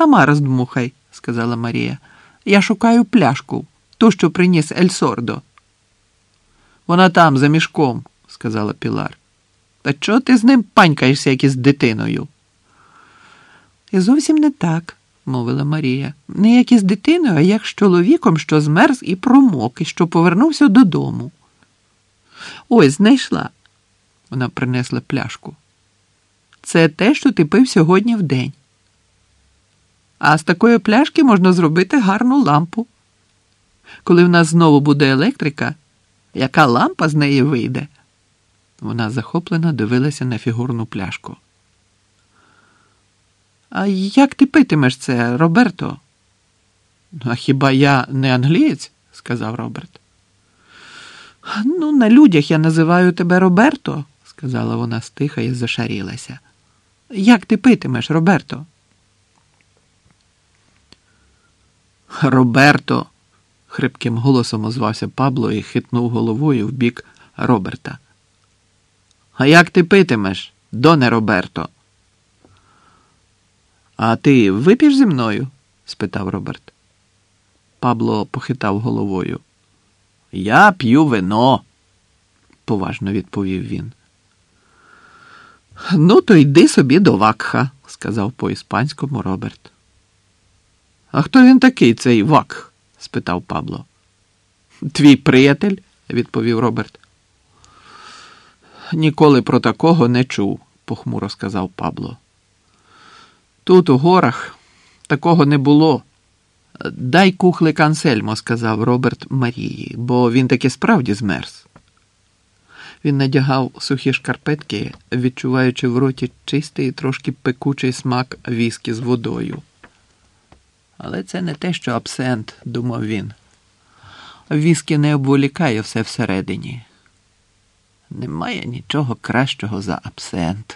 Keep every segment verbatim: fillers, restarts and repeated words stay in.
Сама роздмухай, сказала Марія. Я шукаю пляшку, ту, що приніс Ель Сордо. Вона там, за мішком, сказала Пілар. Та чого ти з ним панькаєшся, як із дитиною? І зовсім не так, мовила Марія. Не як із дитиною, а як з чоловіком, що змерз і промок, і що повернувся додому. Ось, знайшла. Вона принесла пляшку. Це те, що ти пив сьогодні вдень. А з такої пляшки можна зробити гарну лампу. Коли в нас знову буде електрика, яка лампа з неї вийде? Вона захоплено дивилася на фігурну пляшку. А як ти питимеш це, Роберто? А хіба я не англієць? Сказав Роберт. Ну, на людях я називаю тебе Роберто, сказала вона стиха і зашарілася. Як ти питимеш, Роберто? Роберто, хрипким голосом озвався Пабло і хитнув головою в бік Роберта. А як ти питимеш, доне Роберто? А ти вип'єш зі мною? Спитав Роберт. Пабло похитав головою. Я п'ю вино, поважно відповів він. Ну, то йди собі до Вакха, сказав по-іспанському Роберт. А хто він такий, цей Вакх? Спитав Пабло. Твій приятель, відповів Роберт. Ніколи про такого не чув, похмуро сказав Пабло. Тут, у горах, такого не було. Дай кухлик Ансельмо, сказав Роберт Марії, бо він таки справді змерз. Він надягав сухі шкарпетки, відчуваючи в роті чистий і трошки пекучий смак віскі з водою. Але це не те, що абсент, думав він. Віскі не обволікає все всередині. Немає нічого кращого за абсент.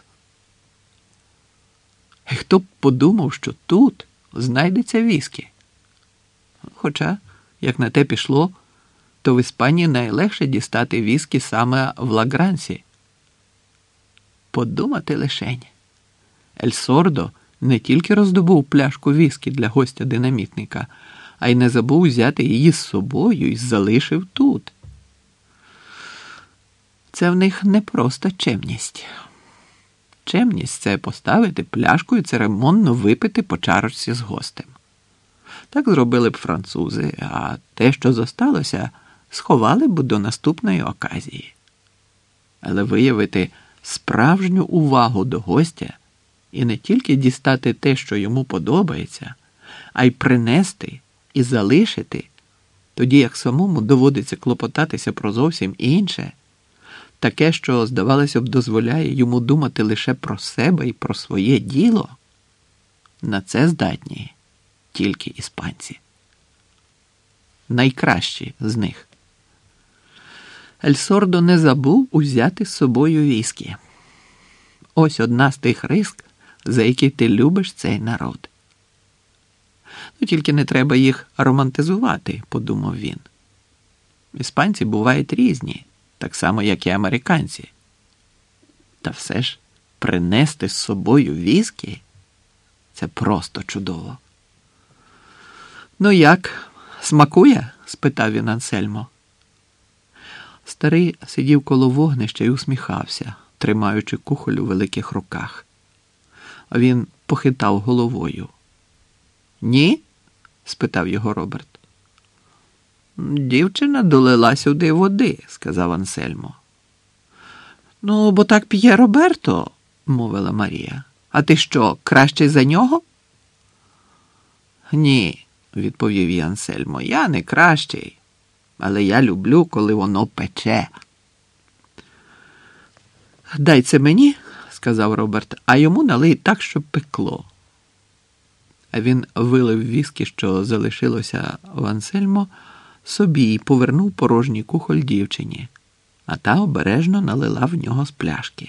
І хто б подумав, що тут знайдеться віскі? Хоча, як на те пішло, то в Іспанії найлегше дістати віскі саме в Лагрансі. Подумати лишень. Ель Сордо не тільки роздобув пляшку віскі для гостя-динамітника, а й не забув взяти її з собою і залишив тут. Це в них не просто чемність. Чемність – це поставити пляшку і церемонно випити по чарочці з гостем. Так зробили б французи, а те, що зосталося, сховали б до наступної оказії. Але виявити справжню увагу до гостя і не тільки дістати те, що йому подобається, а й принести і залишити, тоді як самому доводиться клопотатися про зовсім інше, таке, що, здавалося б, дозволяє йому думати лише про себе і про своє діло, на це здатні тільки іспанці. Найкращі з них. Ель Сордо не забув узяти з собою віскі. Ось одна з тих риск, за які ти любиш цей народ. Ну, тільки не треба їх романтизувати, подумав він. Іспанці бувають різні, так само, як і американці. Та все ж принести з собою віскі – це просто чудово. «Ну як, смакує?» – спитав він Ансельмо. Старий сидів коло вогнища і усміхався, тримаючи кухоль у великих руках. Він похитав головою. «Ні?» – спитав його Роберт. «Дівчина долила сюди води», – сказав Ансельмо. «Ну, бо так п'є Роберто», – мовила Марія. «А ти що, кращий за нього?» «Ні», – відповів їй Ансельмо, – «я не кращий, але я люблю, коли воно пече». «Дай це мені», – сказав Роберт, – «а йому налий так, щоб пекло». А він вилив віскі, що залишилося в Ансельмо, собі і повернув порожній кухоль дівчині, а та обережно налила в нього з пляшки.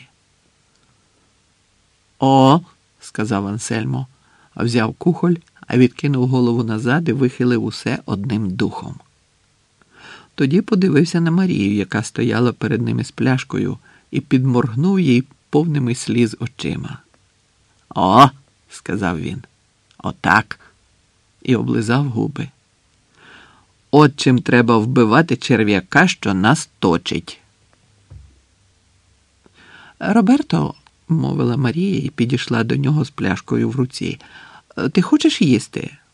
«О!» – сказав Ансельмо, взяв кухоль, а відкинув голову назад і вихилив усе одним духом. Тоді подивився на Марію, яка стояла перед ними з пляшкою, і підморгнув їй повними сліз очима. «О!» – сказав він. Отак. І облизав губи. От чим треба вбивати черв'яка, що нас точить. Роберто, мовила Марія і підійшла до нього з пляшкою в руці, ти хочеш їсти?